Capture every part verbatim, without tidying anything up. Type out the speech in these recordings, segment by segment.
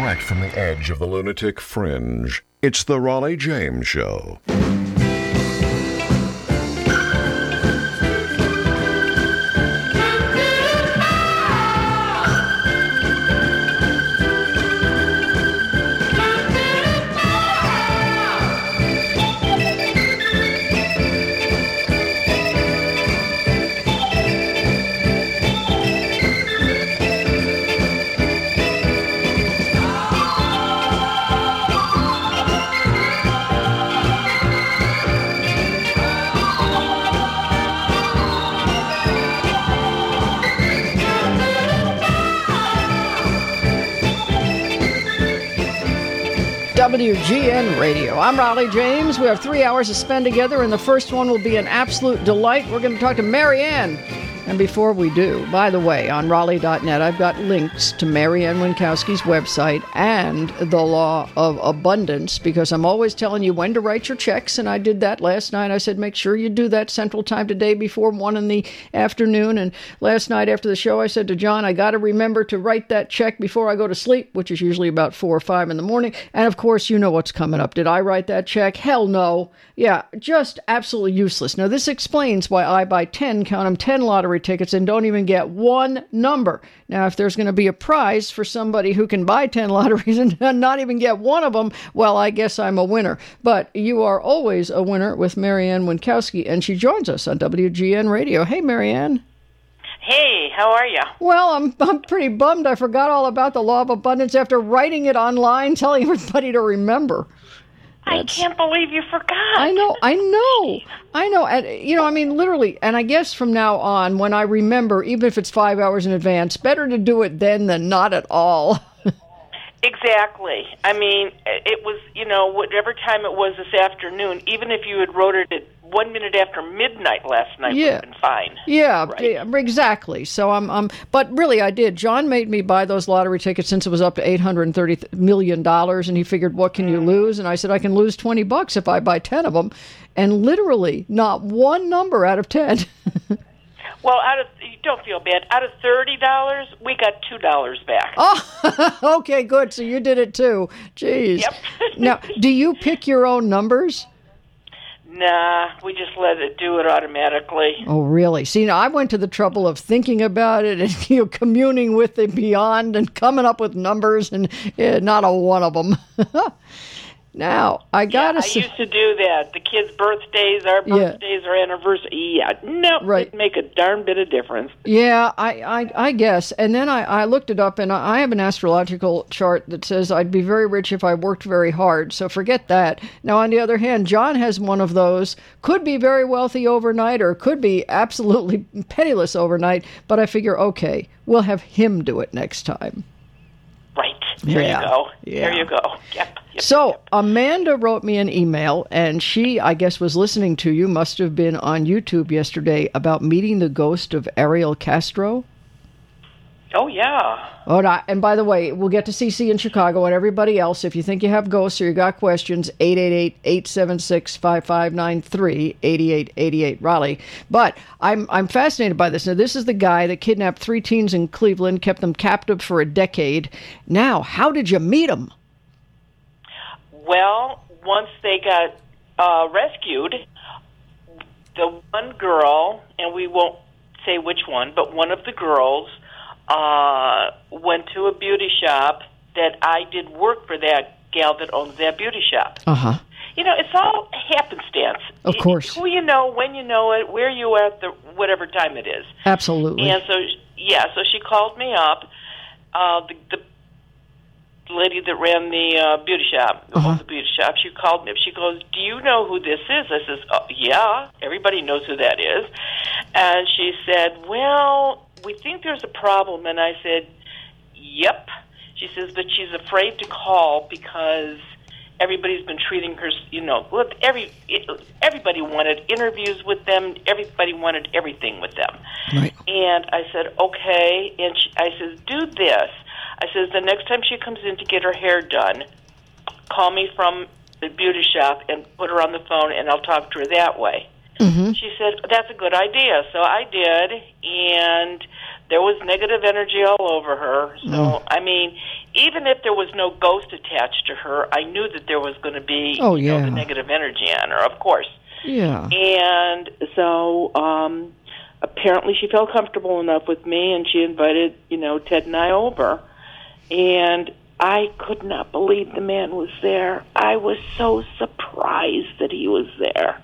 back from the edge of the lunatic fringe. It's the Raleigh James Show. W G N Radio. I'm Raleigh James. We have three hours to spend together, and the first one will be an absolute delight. We're going to talk to Marianne. And before we do, by the way, on Raleigh dot net, I've got links to Marianne Winkowski's website and the Law of Abundance, because I'm always telling you when to write your checks, and I did that last night. I said, make sure you do that Central Time today before one in the afternoon. And last night after the show, I said to John, I got to remember to write that check before I go to sleep, which is usually about four or five in the morning. And of course, you know what's coming up. Did I write that check? Hell no. Yeah, just absolutely useless. Now, this explains why I buy ten, count them, ten lottery tickets and don't even get one number. Now, if there's going to be a prize for somebody who can buy ten lotteries and not even get one of them, well, I guess I'm a winner. But you are always a winner with Marianne Winkowski, and she joins us on W G N Radio. Hey, Marianne. Hey, how are you? Well, I'm I'm pretty bummed. I forgot all about the Law of Abundance after writing it online, telling everybody to remember. That's, I can't believe you forgot. I know, I know, I know. And, you know, I mean, literally, and I guess from now on, when I remember, even if it's five hours in advance, better to do it then than not at all. Exactly. I mean, it was, you know, whatever time it was this afternoon, even if you had wrote it at one minute after midnight last night, yeah. would have been fine. Yeah, right? yeah, exactly. So I'm, I'm, but really I did. John made me buy those lottery tickets since it was up to eight hundred thirty million dollars, and he figured, what can you lose? And I said, I can lose twenty bucks if I buy ten of them. And literally not one number out of ten. Well, out of, you don't feel bad. Out of thirty dollars, we got two dollars back. Oh, okay, good. So you did it too. Jeez. Yep. Now, do you pick your own numbers? Nah, we just let it do it automatically. Oh, really? See, now I went to the trouble of thinking about it and, you know, communing with the beyond and coming up with numbers, and yeah, not a one of them. Now, I gotta yeah, say, I used to do that. The kids' birthdays, our birthdays, yeah. our anniversary. Yeah, no, right. It'd make a darn bit of difference. Yeah, I, I, I guess. And then I, I looked it up, and I have an astrological chart that says I'd be very rich if I worked very hard. So forget that. Now, on the other hand, John has one of those. Could be very wealthy overnight, or could be absolutely penniless overnight. But I figure, okay, we'll have him do it next time. Right. There yeah. you go. Yeah. There you go. Yep. Yep, so yep. Amanda wrote me an email, and she, I guess, was listening to you, must have been on YouTube yesterday, about meeting the ghost of Ariel Castro. Oh, yeah. Oh, no, and by the way, we'll get to C C in Chicago and everybody else. If you think you have ghosts or you got questions, eight eight eight, eight seven six, five five nine three, eight eight eight eight Raleigh. But I'm I'm fascinated by this. Now, this is the guy that kidnapped three teens in Cleveland, kept them captive for a decade. Now, how did you meet him? Well, once they got uh, rescued, the one girl, and we won't say which one, but one of the girls uh, went to a beauty shop that I did work for that gal that owns that beauty shop. Uh-huh. You know, it's all happenstance. Of course. Who you know, when you know it, where you are at the whatever time it is. Absolutely. And so, yeah, so she called me up. Uh, the, the lady that ran the uh, beauty shop, uh-huh. the beauty shop, she called me up. She goes, "Do you know who this is?" I says, oh, "Yeah, everybody knows who that is." And she said, "Well, we think there's a problem." And I said, "Yep." She says, "But she's afraid to call because everybody's been treating her, you know, look, every everybody wanted interviews with them. Everybody wanted everything with them." Right. And I said, "Okay." And she, I says, "Do this." I says, "The next time she comes in to get her hair done, call me from the beauty shop and put her on the phone, and I'll talk to her that way." Mm-hmm. She said, "That's a good idea." So I did, and there was negative energy all over her. So, Mm. I mean, even if there was no ghost attached to her, I knew that there was going to be oh, you know, yeah. the negative energy on her, of course. Yeah. And so um, apparently she felt comfortable enough with me, and she invited, you know, Ted and I over. And I could not believe the man was there. I was so surprised that he was there.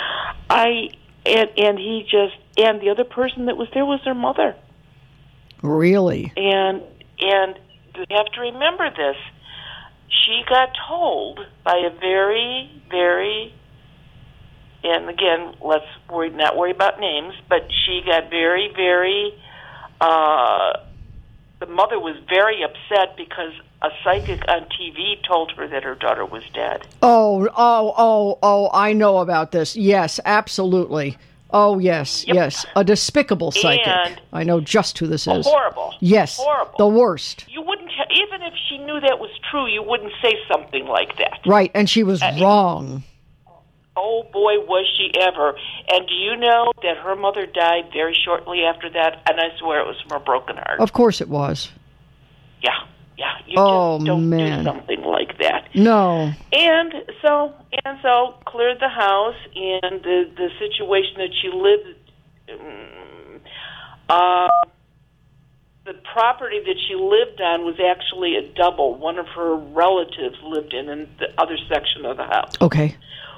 I and and he just and the other person that was there was their mother. Really? And and you have to remember this. She got told by a very, very, and again, let's worry, not worry about names, but she got very, very, uh, the mother was very upset because a psychic on T V told her that her daughter was dead. Oh, oh, oh, oh, I know about this. Yes, absolutely. Oh, yes, Yep. yes. A despicable psychic. And I know just who this is. Horrible. Yes. Horrible. The worst. You wouldn't, ha- even if she knew that was true, you wouldn't say something like that. Right, and she was Uh, wrong. Oh, boy, was she ever. And do you know that her mother died very shortly after that? And I swear it was from a broken heart. Of course it was. Yeah, yeah. You Oh, just don't man. do something like that. No. And so, and so, cleared the house, and the, the situation that she lived, um, uh, the property that she lived on was actually a double. One of her relatives lived in, in the other section of the house. Okay.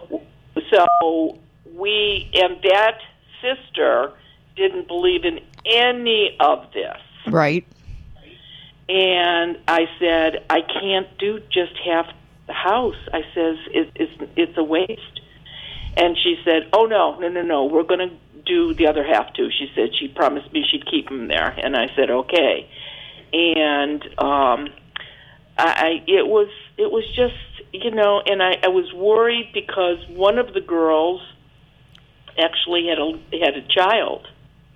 So we, and that sister didn't believe in any of this. Right. And I said, I can't do just half the house. I says, it, it's, it's a waste. And she said, oh, no, no, no, no, we're going to do the other half, too. She said she promised me she'd keep them there. And I said, okay. And um, I, I it was it was just, you know, and I, I was worried because one of the girls actually had a had a child.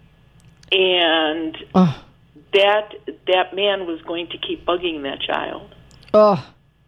And Oh. that that man was going to keep bugging that child. Oh.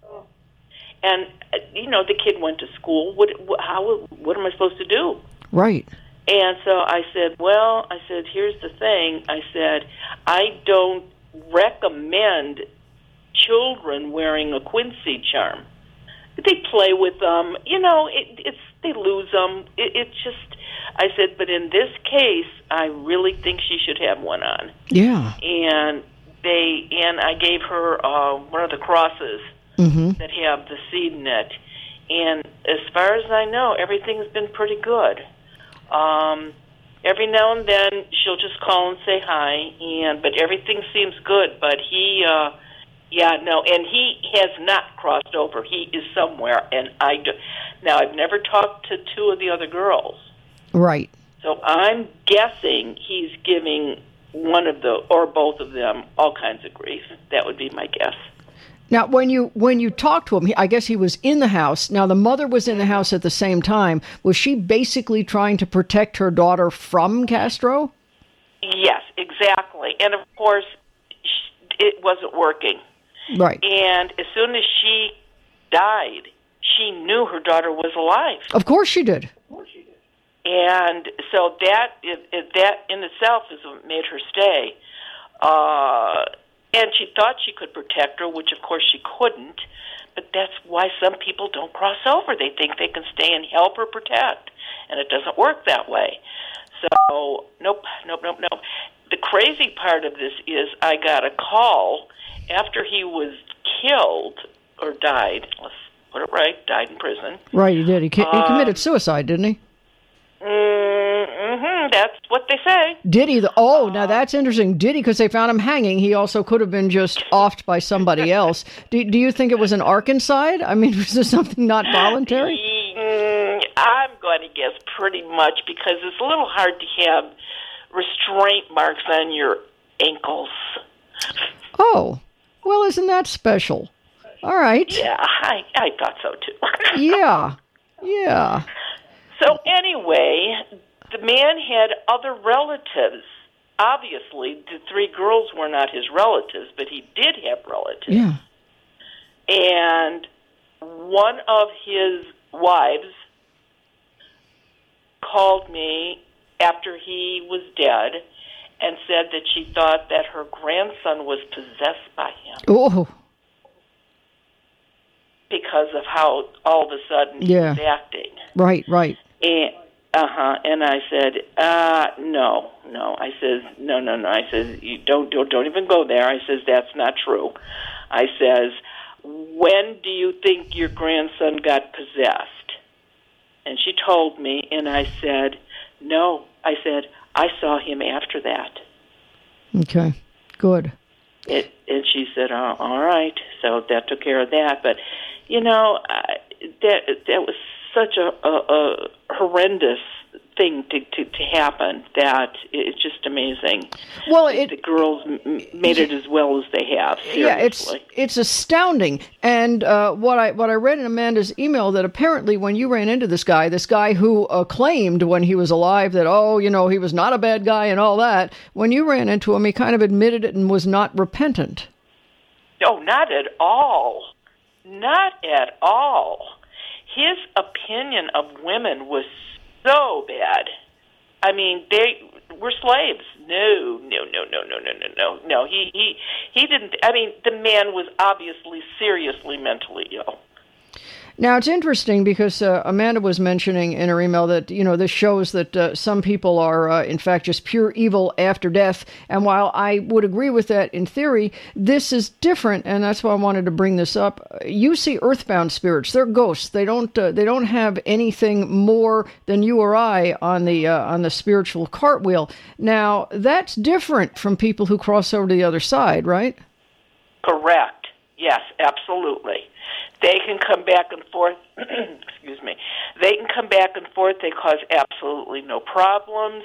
And uh, you know, the kid went to school. What, what how what am I supposed to do? Right. And so I said, well, I said, here's the thing. I said, I don't recommend children wearing a Quincy charm. They play with them, you know. It, it's they lose them. It, it's just, I said, but in this case, I really think she should have one on. Yeah. And they and I gave her uh, one of the crosses Mm-hmm. that have the seed in it. And as far as I know, everything's been pretty good. Um, every now and then she'll just call and say hi, and but everything seems good. But he, uh, yeah, no, and he has not crossed over. He is somewhere, and I do. Now I've never talked to two of the other girls, Right. so I'm guessing he's giving one of the or both of them all kinds of grief. That would be my guess. Now, when you when you talked to him, he, I guess he was in the house. Now, the mother was in the house at the same time. Was she basically trying to protect her daughter from Castro? Yes, exactly. And of course, it wasn't working. Right. And as soon as she died, she knew her daughter was alive. Of course she did. And so that it, it, that in itself is what made her stay. Uh, and she thought she could protect her, which of course she couldn't. But that's why some people don't cross over. They think they can stay and help or protect, and it doesn't work that way. So, nope, nope, nope, nope. The crazy part of this is I got a call after he was killed or died. Let's put it right, died in prison. Right, he did. He, ca- he Um, committed suicide, didn't he? Mm-hmm, that's what they say. Did he? The, oh, now that's interesting. Did he? Because they found him hanging. He also could have been just offed by somebody else. Do, do you think it was an arkancide? I mean, was this something not voluntary? Mm, I'm going to guess pretty much because it's a little hard to have restraint marks on your ankles. Oh, well, isn't that special? All right. Yeah, I, I thought so too. Yeah. Yeah. So anyway, the man had other relatives. Obviously, the three girls were not his relatives, but he did have relatives. Yeah. And one of his wives called me after he was dead and said that she thought that her grandson was possessed by him. Oh. because of how all of a sudden he Yeah. was acting. Right, right. And, uh-huh. And I said, uh, no, no. I says, no, no, no. I says, you don't, don't, don't even go there. I says, that's not true. I says, when do you think your grandson got possessed? And she told me, and I said, no. I said, I saw him after that. Okay, good. It, and she said, oh, all right. So that took care of that. But, you know, I, that that was such a, a, a horrendous thing to, to, to happen that it's just amazing. Well, the, it, the girls m- made it as well as they have. Seriously. Yeah, it's it's astounding. And uh, what I what I read in Amanda's email, that apparently when you ran into this guy, this guy who uh, claimed when he was alive that, oh, you know, he was not a bad guy and all that, when you ran into him, he kind of admitted it and was not repentant. No, not at all. Not at all. His opinion of women was so bad. I mean, they were slaves. No, no, no, no, no, no, no, no. No, he, he, he didn't. I mean, the man was obviously seriously mentally ill. Now, it's interesting because uh, Amanda was mentioning in her email that, you know, this shows that uh, some people are, uh, in fact, just pure evil after death. And while I would agree with that in theory, this is different, and that's why I wanted to bring this up. You see earthbound spirits. They're ghosts. They don't uh, they don't have anything more than you or I on the, uh, on the spiritual cartwheel. Now, that's different from people who cross over to the other side, right? Correct. Yes, absolutely. They can come back and forth. Excuse me. They can come back and forth. They cause absolutely no problems.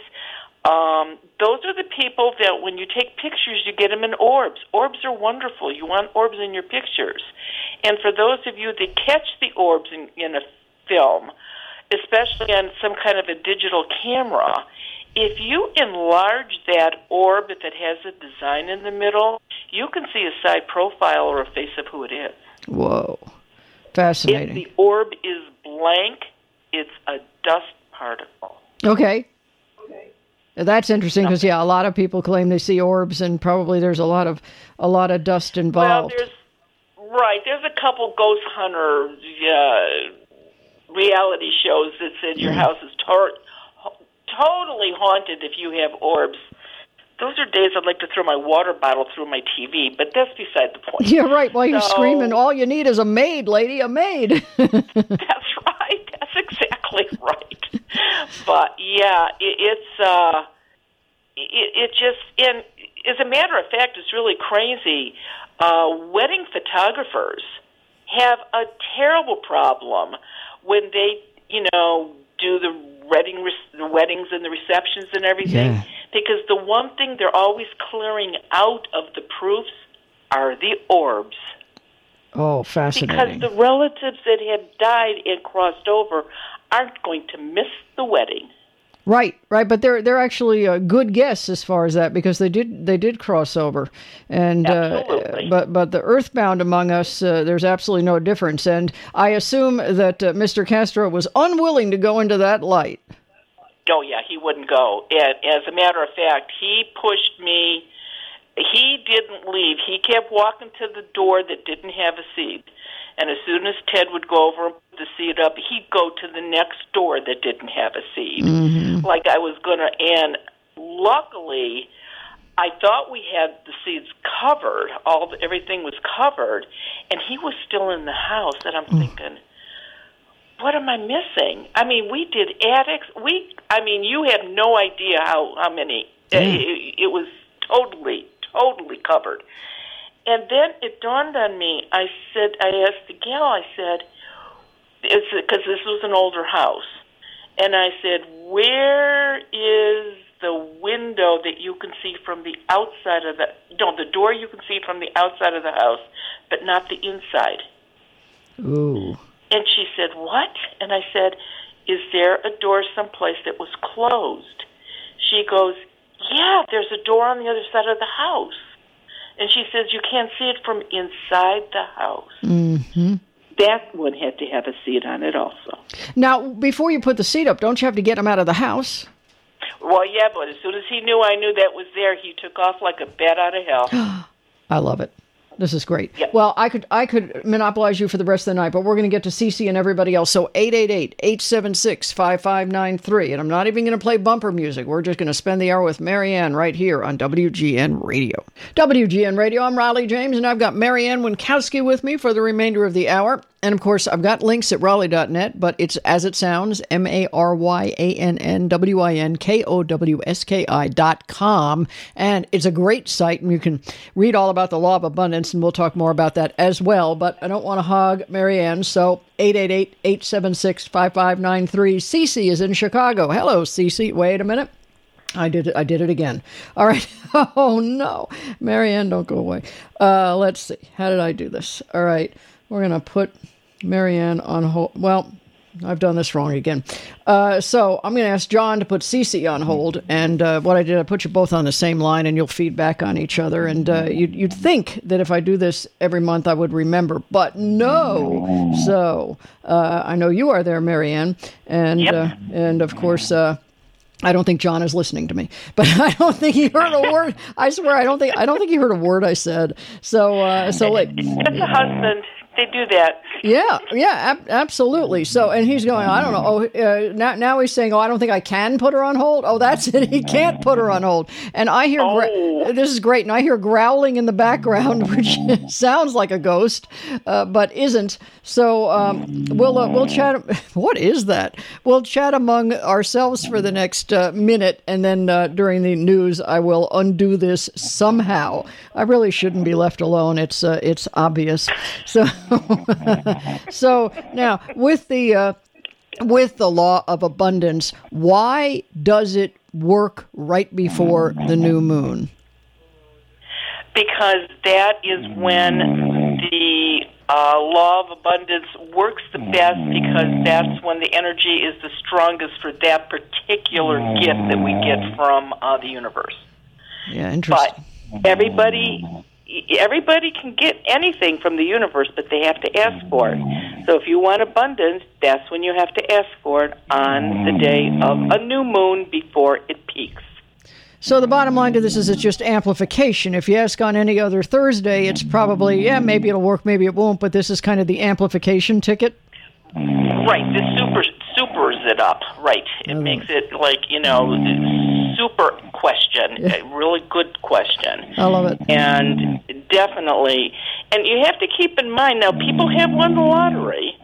Um, those are the people that when you take pictures, you get them in orbs. Orbs are wonderful. You want orbs in your pictures. And for those of you that catch the orbs in, in a film, especially on some kind of a digital camera, if you enlarge that orb, if it has a design in the middle, you can see a side profile or a face of who it is. Whoa. Fascinating. If the orb is blank, it's a dust particle. Okay. Okay. That's interesting because, yeah, a lot of people claim they see orbs, and probably there's a lot of a lot of dust involved. Well, there's right. There's a couple ghost hunter uh, reality shows that said your mm. house is tor- totally haunted if you have orbs. Those are days I'd like to throw my water bottle through my T V, but that's beside the point. Yeah, right. While you're so, screaming, all you need is a maid, lady, a maid. That's right. That's exactly right. But, yeah, it, it's, uh, it, it just, and as a matter of fact, it's really crazy. Uh, wedding photographers have a terrible problem when they, you know, do the wedding, the weddings and the receptions and everything, yeah. Because the one thing they're always clearing out of the proofs are the orbs. Oh, fascinating. Because the relatives that have died and crossed over aren't going to miss the wedding. Right, right, but they're they're actually a good guess as far as that, because they did they did cross over, and absolutely. Uh, but but the earthbound among us, uh, there's absolutely no difference, and I assume that uh, Mister Castro was unwilling to go into that light. Oh yeah, he wouldn't go. And as a matter of fact, he pushed me. He didn't leave. He kept walking to the door that didn't have a seat. And as soon as Ted would go over and put the seat up, he'd go to the next door that didn't have a seat. Mm-hmm. Like I was going to. And luckily, I thought we had the seats covered. All the, everything was covered. And he was still in the house. And I'm mm. thinking, what am I missing? I mean, we did attics. We, I mean, you have no idea how, how many. Mm. It, it was totally, totally covered. And then it dawned on me. I said, I asked the gal, I said, it's because this was an older house. And I said, where is the window that you can see from the outside of the, no, the door you can see from the outside of the house, but not the inside? Ooh. And she said, what? And I said, is there a door someplace that was closed? She goes, yeah, there's a door on the other side of the house. And she says, you can't see it from inside the house. Mm-hmm. That one had to have a seat on it also. Now, before you put the seat up, don't you have to get him out of the house? Well, yeah, but as soon as he knew I knew that was there, he took off like a bat out of hell. I love it. This is great. Yep. Well, I could I could monopolize you for the rest of the night, but we're going to get to Cece and everybody else. So eight eight eight, eight seven six, five five nine three. And I'm not even going to play bumper music. We're just going to spend the hour with Marianne right here on W G N Radio. W G N Radio, I'm Raleigh James, and I've got Marianne Winkowski with me for the remainder of the hour. And, of course, I've got links at Raleigh dot net, but it's as it sounds, M A R Y A N N W I N K O W S K I dot com. And it's a great site, and you can read all about the law of abundance, and we'll talk more about that as well. But I don't want to hog Marianne, so eight eight eight, eight seven six, five five nine three. Cece is in Chicago. Hello, Cece. Wait a minute. I did it. I did it again. All right. Oh, no. Marianne, don't go away. Uh, let's see. How did I do this? All right. We're going to put Marianne on hold. Well, I've done this wrong again. Uh, so I'm going to ask John to put Cece on hold. And uh, what I did, I put you both on the same line, and you'll feed back on each other. And uh, you'd, you'd think that if I do this every month, I would remember. But no. So uh, I know you are there, Marianne. And, yep. uh, and of course... Uh, I don't think John is listening to me, but I don't think he heard a word. I swear, I don't think I don't think he heard a word I said. So, uh, so like, it's a husband. They do that. Yeah, yeah, ab- absolutely. So, and he's going, I don't know. Oh, uh, now, now he's saying, oh, I don't think I can put her on hold. Oh, that's it. He can't put her on hold. And I hear, gra- Oh. this is great. And I hear growling in the background, which sounds like a ghost, uh, but isn't. So, um, we'll, uh, we'll chat. What is that? We'll chat among ourselves for the next uh, minute. And then uh, during the news, I will undo this somehow. I really shouldn't be left alone. It's, uh, it's obvious. So, so now with the uh, with the law of abundance, why does it work right before the new moon? Because that is when the uh, law of abundance works the best, because that's when the energy is the strongest for that particular gift that we get from uh, the universe. Yeah, interesting. But everybody... Everybody can get anything from the universe, but they have to ask for it. So if you want abundance, that's when you have to ask for it on the day of a new moon before it peaks. So the bottom line to this is it's just amplification. If you ask on any other Thursday, it's probably, yeah, maybe it'll work, maybe it won't, but this is kind of the amplification ticket. Right, this super supers it up, right. It Oh. makes it like, you know, super question, Yeah. a really good question. I love it. And definitely, and you have to keep in mind, now people have won the lottery,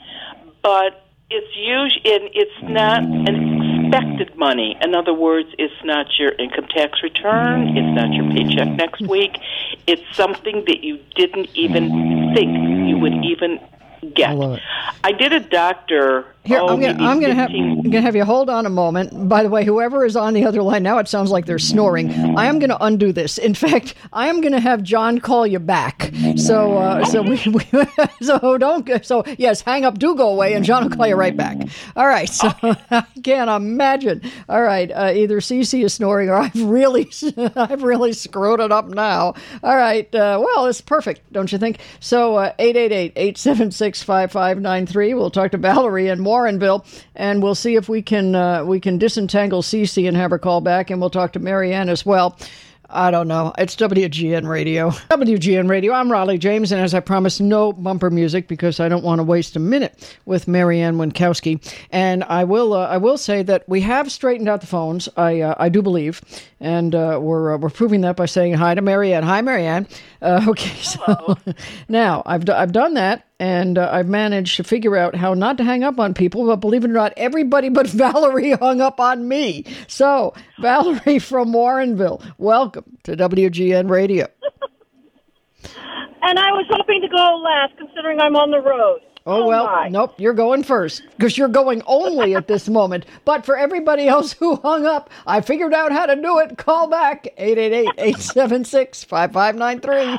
but it's usually, it's not an expected money. In other words, it's not your income tax return, it's not your paycheck next week, it's something that you didn't even think you would even get. I love it. I did a doctor. Here, oh, I'm gonna, maybe I'm gonna have, fifteen I'm gonna have you hold on a moment. By the way, whoever is on the other line now, it sounds like they're snoring. I am gonna undo this. In fact, I am gonna have John call you back. So, uh, so we, we, so don't, so yes, hang up, do go away, and John will call you right back. All right. So I can't imagine. All right, uh, either Cece is snoring, or I've really, I've really screwed it up now. All right. Uh, well, it's perfect, don't you think? So, uh, eight eight eight, eight seven six, five five nine three. We'll talk to Valerie and Warrenville, and we'll see if we can uh, we can disentangle Cece and have her call back, and we'll talk to Marianne as well. I don't know. It's W G N Radio. W G N Radio. I'm Raleigh James, and as I promised, no bumper music because I don't want to waste a minute with Marianne Winkowski. And I will uh, I will say that we have straightened out the phones. I uh, I do believe, and uh, we're uh, we're proving that by saying hi to Marianne. Hi, Marianne. Uh, okay, so now I've d- I've done that. And uh, I've managed to figure out how not to hang up on people, but believe it or not, everybody but Valerie hung up on me. So, Valerie from Warrenville, welcome to W G N Radio. And I was hoping to go last, considering I'm on the road. Oh, well, my. nope, you're going first, because you're going only at this moment. But for everybody else who hung up, I figured out how to do it. Call back, eight eight eight, eight seven six, five five nine three.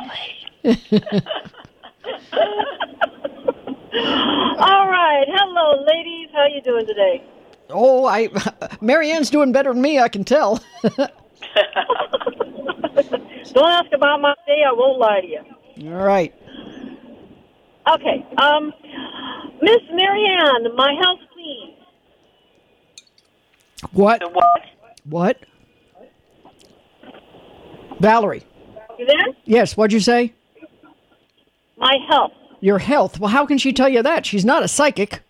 All right. Hello, ladies. How you doing today? Oh, I, Marianne's doing better than me, I can tell. Don't ask about my day. I won't lie to you. All right. Okay. Um, Miss Marianne, my health, please. What? The what? What? Valerie. You there? Yes, what'd you say? My health. Your health. Well, how can she tell you that? She's not a psychic.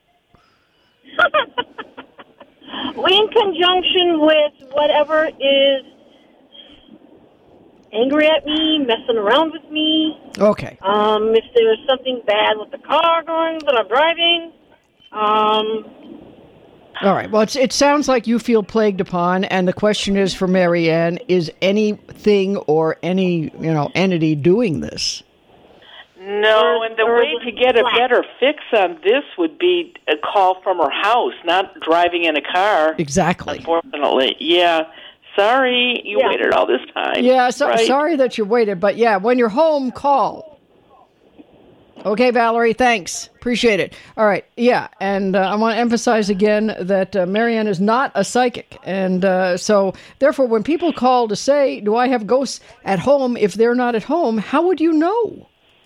In conjunction with whatever is angry at me, messing around with me. Okay. Um, if there's something bad with the car going that I'm driving. Um, All right. Well, it's, it sounds like you feel plagued upon, and the question is for Marianne, is anything or any, you know, entity doing this? No, and the way to get a better fix on this would be a call from her house, not driving in a car. Exactly. Unfortunately. Yeah. Sorry you Yeah. waited all this time. Yeah, so, right? sorry that you waited, but yeah, when you're home, call. Okay, Valerie, thanks. Appreciate it. All right, yeah, and uh, I want to emphasize again that uh, Marianne is not a psychic, and uh, so therefore when people call to say, do I have ghosts at home, if they're not at home, how would you know?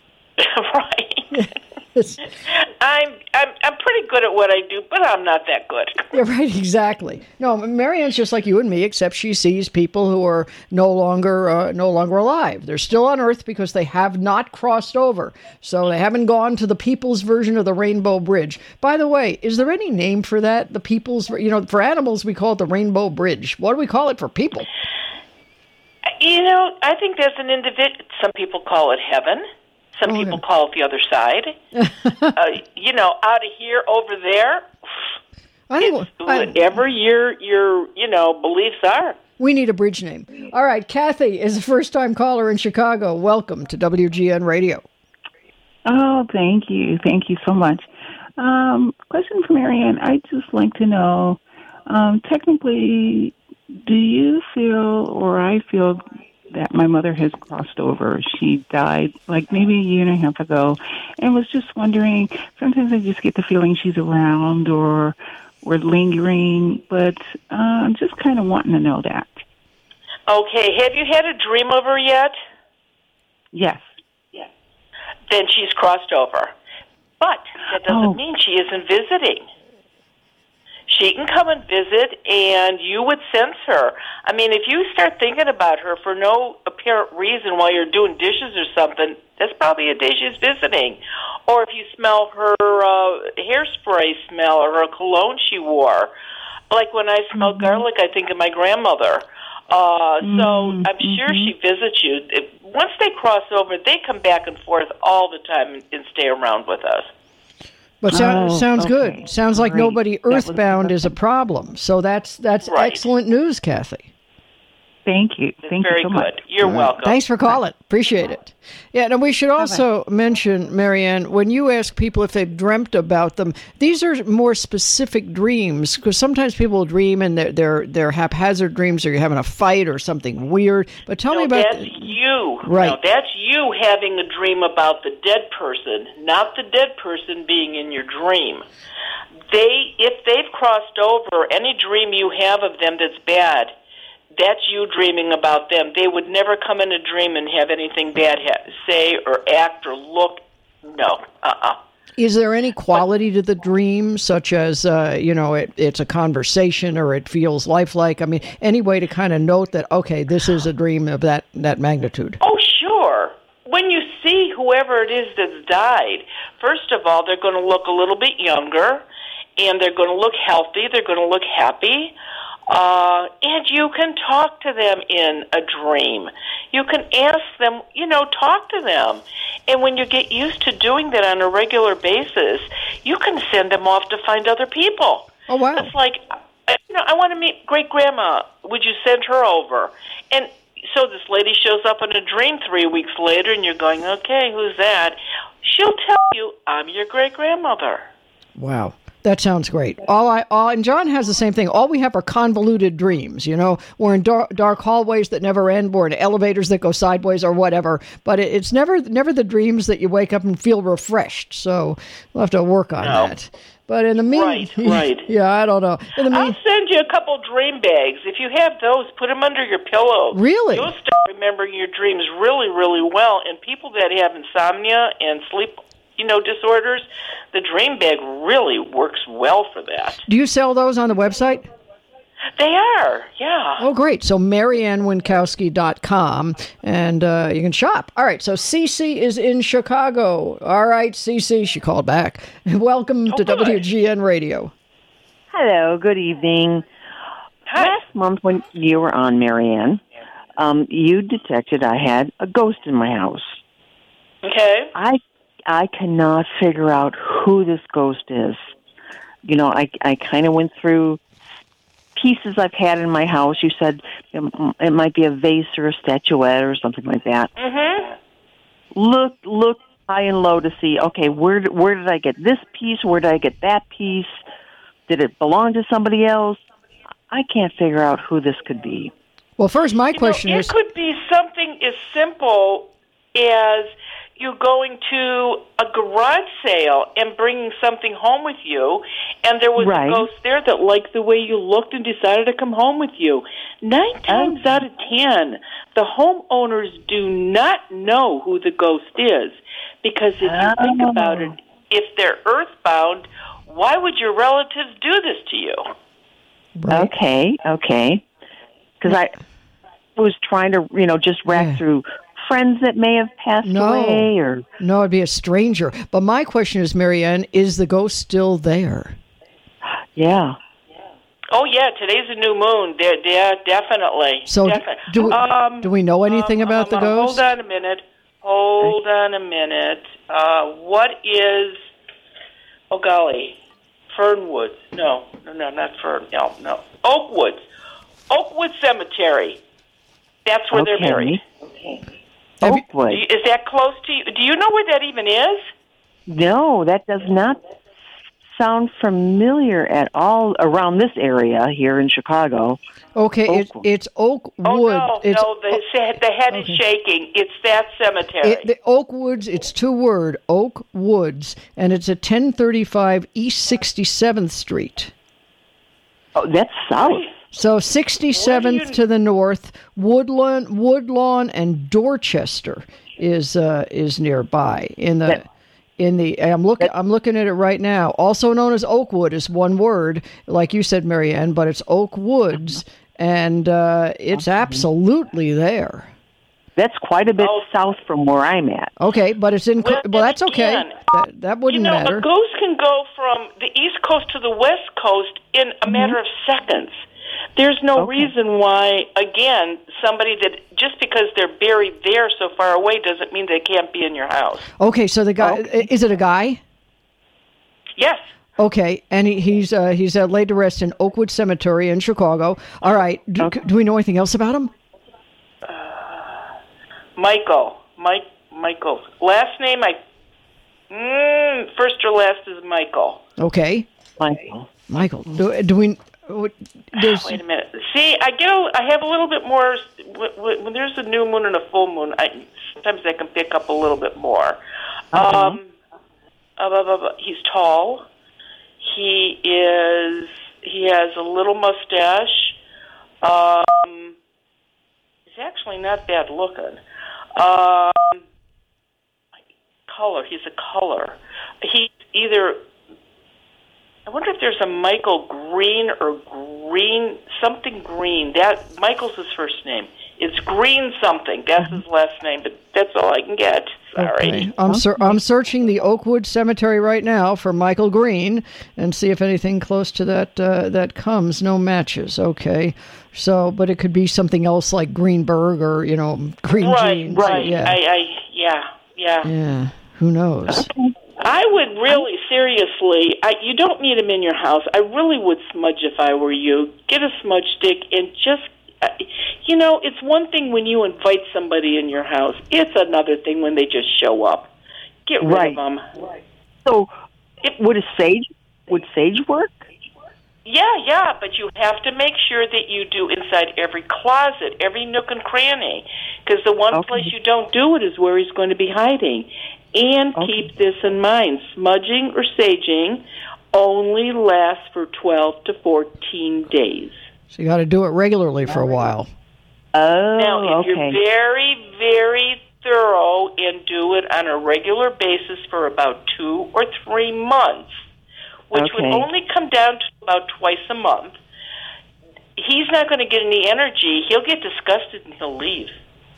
Right. I'm, I'm I'm pretty good at what I do, but I'm not that good. Yeah, right, exactly. No, Marianne's just like you and me, except she sees people who are no longer uh, no longer alive. They're still on Earth because they have not crossed over. So they haven't gone to the people's version of the Rainbow Bridge. By the way, is there any name for that? The people's, you know, for animals we call it the Rainbow Bridge. What do we call it for people? You know, I think there's an individual. Some people call it heaven. Some Oh, people yeah. call it the other side. uh, you know, out of here, over there. I think It's whatever your your you know beliefs are. we need a bridge name. All right, Kathy is a first-time caller in Chicago. Welcome to W G N Radio. Oh, thank you. Thank you so much. Um, question for Marianne. I'd just like to know, um, technically, do you feel or I feel that my mother has crossed over? She died like maybe a year and a half ago, and was just wondering, sometimes I just get the feeling she's around or we're lingering, but uh, I'm just kind of wanting to know that. Okay, have you had a dream of her yet? Yes. Then she's crossed over. But that doesn't Oh. mean she isn't visiting. She can come and visit, and you would sense her. I mean, if you start thinking about her for no apparent reason while you're doing dishes or something, that's probably a day she's visiting. Or if you smell her uh, hairspray smell or her cologne she wore. Like when I smell Mm-hmm. garlic, I think of my grandmother. Uh, so Mm-hmm. I'm sure she visits you. If, once they cross over, they come back and forth all the time and, and stay around with us. But so, Oh, sounds okay. good. Sounds like Great. nobody That was- earthbound is a problem. So that's that's Right. excellent news, Kathy. Thank you. It's Thank very you so good. much. You're welcome. Thanks for calling. Appreciate it. Yeah, and we should also mention, Marianne, when you ask people if they've dreamt about them, these are more specific dreams, because sometimes people dream and they're, they're, they're haphazard dreams, or you're having a fight or something weird. But tell No, me about... that's you. Right. No, that's you having a dream about the dead person, not the dead person being in your dream. They, if they've crossed over, any dream you have of them that's bad, that's you dreaming about them. They would never come in a dream and have anything bad ha- say or act or look. No. Uh-uh. Is there any quality to the dream, such as, uh, you know, it, it's a conversation or it feels lifelike? I mean, any way to kind of note that, okay, this is a dream of that, that magnitude? Oh, sure. When you see whoever it is that's died, first of all, they're going to look a little bit younger, and they're going to look healthy. They're going to look happy. Uh, and you can talk to them in a dream. You can ask them, you know, talk to them. And when you get used to doing that on a regular basis, you can send them off to find other people. Oh, wow. It's like, you know, I want to meet great-grandma. Would you send her over? And so this lady shows up in a dream three weeks later, and you're going, okay, who's that? She'll tell you, I'm your great-grandmother. Wow. That sounds great. All I, all, and John has the same thing. All we have are convoluted dreams. You know, we're in dark, dark hallways that never end. We're in elevators that go sideways or whatever. But it, it's never, never the dreams that you wake up and feel refreshed. So we'll have to work on No. that. But in the mean, Right, right. yeah, I don't know. In the mean, I'll send you a couple dream bags. If you have those, put them under your pillow. Really? You'll start remembering your dreams really, really well. And people that have insomnia and sleep, you know, disorders, the dream bag really works well for that. do you sell those on the website? They are, yeah. Oh, great. So marianne winkowski dot com, and uh, you can shop. All right, so Cece is in Chicago. All right, Cece, she called back. Welcome Oh, to good. W G N Radio. Hello, good evening. Hi. Last month when you were on, Marianne, um, you detected I had a ghost in my house. Okay. I I cannot figure out who this ghost is. You know, I, I kind of went through pieces I've had in my house. You said it, it might be a vase or a statuette or something like that. Mm-hmm. Look, look high and low to see, okay, where, where did I get this piece? Where did I get that piece? Did it belong to somebody else? I can't figure out who this could be. Well, first, my You question know, is... it could be something as simple as you going to a garage sale and bringing something home with you, and there was Right. a ghost there that liked the way you looked and decided to come home with you. Nine times Oh. out of ten, the homeowners do not know who the ghost is, because if you think Oh. about it, if they're earthbound, why would your relatives do this to you? Right. Okay, okay. Because I was trying to, you know, just rack Yeah. through friends that may have passed No. away, or No, it'd be a stranger. But my question is, Marianne, is the ghost still there? yeah. Oh yeah, today's a new moon. There, yeah, definitely. So, definitely. do we- um, do we know anything um, about the um, ghost? Hold on a minute. Hold on a minute. Uh, what is? Oh golly, Fernwoods? No, no, no, not Fern. No, no. Oakwoods. Oakwood Cemetery. That's where they're Okay. buried. Have you- Oakwood. Do you- Is that close to you? Do you know where that even is? No, that does not sound familiar at all around this area here in Chicago. Okay, it, Oakwood. it's Oakwood. Oh no, it's, no. The, the head is okay. shaking. It's that cemetery. It, the Oakwoods, it's two word, Oak Woods, and it's at ten thirty-five East sixty-seventh Street. Oh, that's south. So sixty-seventh What do you- to the north, Woodlawn, Woodlawn, and Dorchester is uh, is nearby in the. That- In the, I'm looking, I'm looking at it right now. Also known as Oakwood is one word, like you said, Marianne, but it's Oak Woods, and uh, it's absolutely there. That's quite a bit Oh. south from where I'm at. Okay, but it's in. Well, Well, that's okay. again, That, that wouldn't you know, matter. a ghost can go from the East Coast to the West Coast in a matter of seconds. There's no Okay. reason why, again, somebody that, just because they're buried there so far away doesn't mean they can't be in your house. Okay, so the guy, Okay. is it a guy? Yes. Okay, and he, he's uh, he's uh, laid to rest in Oakwood Cemetery in Chicago. All right, do, Okay. do we know anything else about him? Michael. Mike. Michael. Last name, I. Mm, first or last is Michael. Okay, Michael. Michael. Do, do we? There's, Wait a minute. See, I get. A, I have a little bit more. When when there's a new moon and a full moon, I sometimes I can pick up a little bit more. Uh-huh. Um, uh, blah, blah, blah. He's tall. He is. He has a little mustache. Um, he's actually not bad looking. Um, color. He's a color. He's either. I wonder if there's a Michael Green or Green something Green. That Michael's his first name. It's Green something. That's his last name, but that's all I can get. Sorry. okay. I'm ser- I'm searching the Oakwood Cemetery right now for Michael Green and see if anything close to that uh, that comes. No matches. Okay, so but it could be something else like Greenberg or you know Green Right, Jeans. right. Yeah, I, I, yeah, yeah. yeah. Who knows? I would really, seriously, I, you don't need them in your house. I really would smudge if I were you. Get a smudge stick and just, uh, you know, it's one thing when you invite somebody in your house. It's another thing when they just show up. Get rid Right. of them. So, would a sage would sage work? Yeah, yeah, but you have to make sure that you do inside every closet, every nook and cranny, because the one Okay. place you don't do it is where he's going to be hiding. And Okay. keep this in mind, smudging or saging only lasts for twelve to fourteen days. So you got to do it regularly for a while. Oh, Now, if okay. you're very, very thorough and do it on a regular basis for about two or three months, which would Okay. only come down to about twice a month, he's not going to get any energy. He'll get disgusted and he'll leave.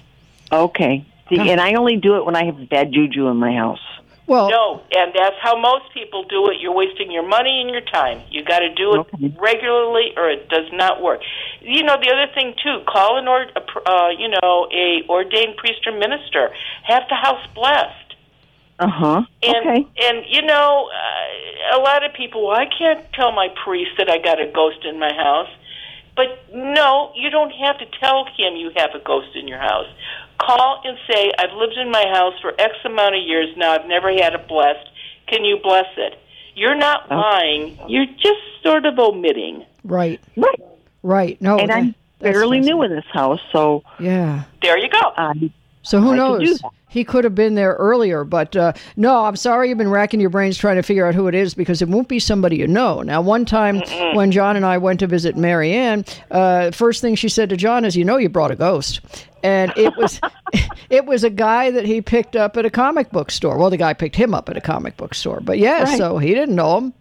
Okay. See, and I only do it when I have bad juju in my house. Well, No, and that's how most people do it. You're wasting your money and your time. You got to do it Okay. regularly, or it does not work. You know, the other thing too: call an or, uh, you know, a ordained priest or minister. Have the house blessed. Uh huh. And Okay. and you know, uh, a lot of people. Well, I can't tell my priest that I got a ghost in my house. But no, you don't have to tell him you have a ghost in your house. Call and say, I've lived in my house for X amount of years now. I've never had it blessed. Can you bless it? You're not lying. You're just sort of omitting. right, Right. right. No, And that- I'm that's fairly new fascinating. in this house, so Yeah. There you go. I So who I could do knows? that. He could have been there earlier, but uh, no, I'm sorry you've been racking your brains trying to figure out who it is because it won't be somebody you know. Now, one time Mm-mm. when John and I went to visit Mary Ann, uh, first thing she said to John is, you know, you brought a ghost. And it was it was a guy that he picked up at a comic book store. Well, the guy picked him up at a comic book store. But yeah, Right. so he didn't know him.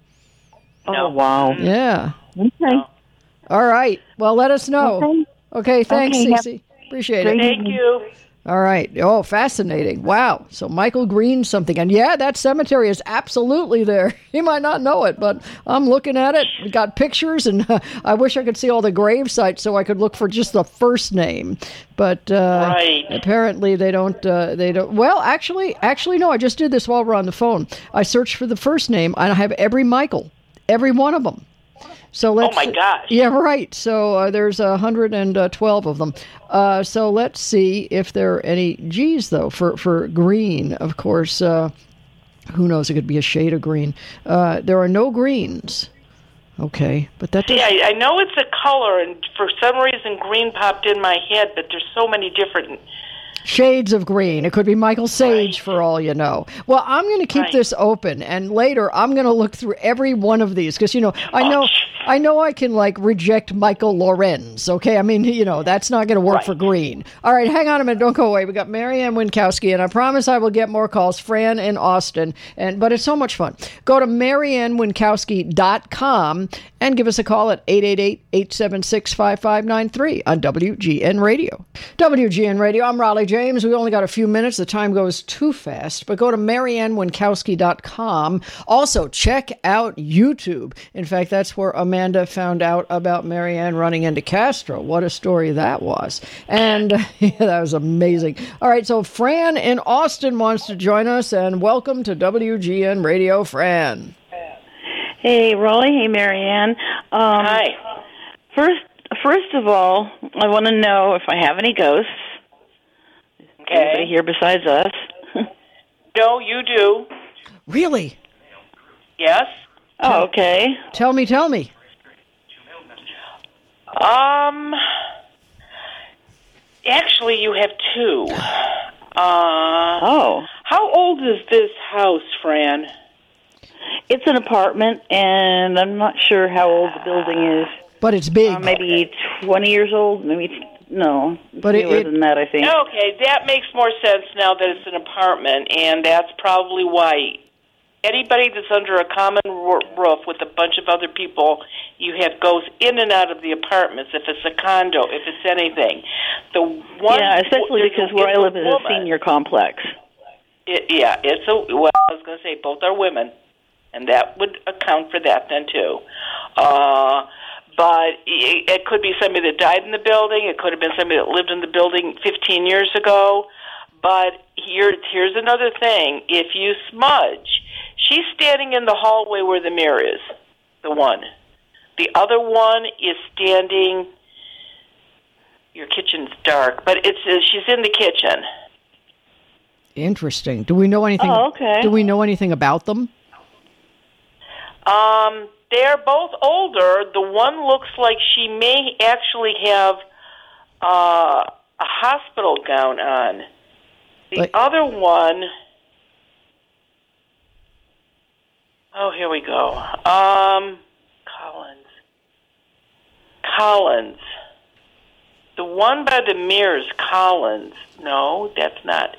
Oh, wow. Yeah. Okay. All right. Well, let us know. Okay. Okay, thanks, Okay, have- Cece. Appreciate it. Thank you. All right. Oh, fascinating. Wow. So Michael Green something. And yeah, that cemetery is absolutely there. He might not know it, but I'm looking at it. We got pictures, and uh, I wish I could see all the grave sites so I could look for just the first name. But uh, Right. apparently they don't. Uh, they don't. Well, actually, actually, no. I just did this while we're on the phone. I searched for the first name, and I have every Michael, every one of them. So let's, Oh, my gosh. Yeah, right. So uh, there's one hundred twelve of them. Uh, so let's see if there are any G's, though, for, for green. Of course, uh, who knows? It could be a shade of green. Uh, there are no greens. Okay, but that See, doesn't... I, I know it's a color, and for some reason green popped in my head, but there's so many different... Shades of green. It could be Michael Sage for all you know. Well, I'm going to keep Right. this open, and later I'm going to look through every one of these because you know I know I know I can like reject Michael Lorenz. Okay, I mean you know that's not going to work Right. for green. All right, hang on a minute. Don't go away. We got Marianne Winkowski, and I promise I will get more calls. Fran in Austin, and but it's so much fun. Go to marianne winkowski dot com and give us a call at eight eight eight, eight seven six, five five nine three on W G N Radio. W G N Radio. I'm Raleigh James. We only got a few minutes. The time goes too fast. But go to marianne winkowski dot com. Also, check out YouTube. In fact, that's where Amanda found out about Marianne running into Castro. What a story that was. And yeah, that was amazing. All right, so Fran in Austin wants to join us. And welcome to W G N Radio, Fran. Hey, Raleigh. Hey, Marianne. Um, Hi. First, first of all, I want to know if I have any ghosts. Anybody Okay. here besides us? No, you do. Really? Yes? Oh, okay. Tell me, tell me. Um, actually, you have two. Uh, Oh, how old is this house, Fran? it's an apartment, and I'm not sure how old the building is. But it's big. Uh, maybe twenty years old. Maybe no, But it- newer it- than that, I think. Okay, that makes more sense now that it's an apartment, and that's probably why anybody that's under a common ro- roof with a bunch of other people, you have goes in and out of the apartments. If it's a condo, if it's anything, the one Yeah, especially there's because a- where I it's a live is a woman. senior complex. It, yeah, it's a. Well, I was going to say both are women, and that would account for that then too. Uh, but it, it could be somebody that died in the building. It could have been somebody that lived in the building fifteen years ago. But here, here's another thing: if you smudge, she's standing in the hallway where the mirror is. The one, the other one is standing. Your kitchen's dark, but it's uh, she's in the kitchen. Interesting. Do we know anything? Oh, okay. Do we know anything about them? Um, they're both older. The one looks like she may actually have uh, a hospital gown on. The But- other one, oh, here we go. Um, Collins. Collins. The one by the mirrors, Collins. No, that's not.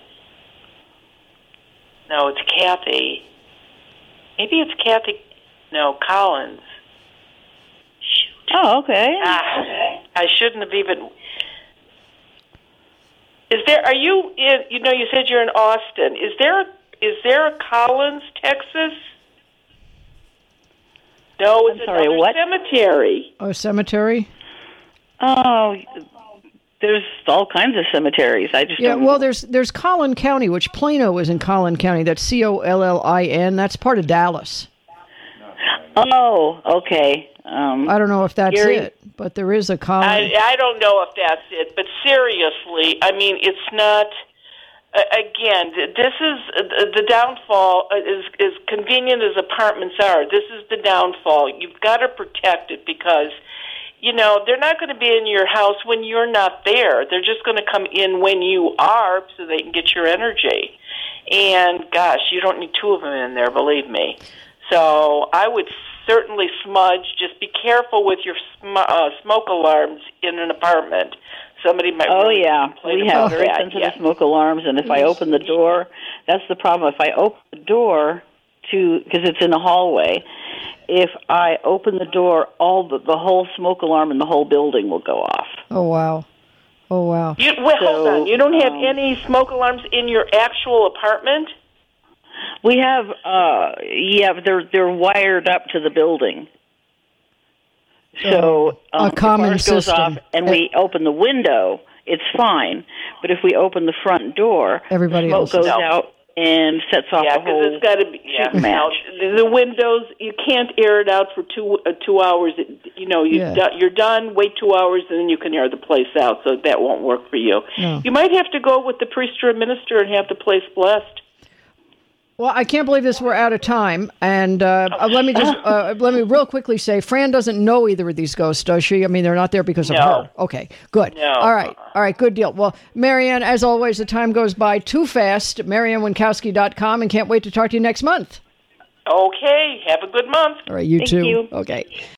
No, it's Kathy. Maybe it's Kathy. No, Collins. Shoot. Oh, okay. Ah, I shouldn't have even. Is there? Are you in? You know, you said you're in Austin. Is there? Is there a Collins, Texas? No, it's I'm sorry, another what? cemetery. Oh, cemetery? Oh, there's all kinds of cemeteries. I just Yeah, don't well, know. there's there's Collin County, which Plano is in Collin County. That's C O L L I N. That's part of Dallas. Oh, okay. Um, I don't know if that's Gary? it, but there is a Collin. I, I don't know if that's it, but seriously, I mean, it's not. Uh, again, th- this is uh, the downfall. Uh, is as convenient as apartments are. This is the downfall. You've got to protect it because, you know, they're not going to be in your house when you're not there. They're just going to come in when you are, so they can get your energy. And gosh, you don't need two of them in there, believe me. So I would certainly smudge. Just be careful with your sm- uh, smoke alarms in an apartment. Somebody might. Oh, really yeah. complain We about have very that. sensitive Yeah. smoke alarms, and if I open the door, that's the problem. If I open the door to, because it's in the hallway, if I open the door, all the, the whole smoke alarm in the whole building will go off. Oh, wow. Oh, wow. You, well, hold So, on. You don't have um, any smoke alarms in your actual apartment? We have, uh, yeah, but they're they're wired up to the building. So a um, if common ours goes system. off and we open the window, it's fine. But if we open the front door, Everybody smoke else goes is- No. out and sets off Yeah, the because whole it's got to be. Yeah, shooting no, match. the, the windows you can't air it out for two uh, two hours. It, you know, you Yeah. do, you're done. Wait two hours, and then you can air the place out. So that won't work for you. No. You might have to go with the priest or a minister and have the place blessed. Well, I can't believe this. We're out of time, and uh, uh, let me just uh, let me real quickly say, Fran doesn't know either of these ghosts, does she? I mean, they're not there because of No. her. Okay, good. No. All right, all right, good deal. Well, Marianne, as always, the time goes by too fast. Marianne Winkowski dot com, and can't wait to talk to you next month. Okay, have a good month. All right, you Thank too. you. Okay.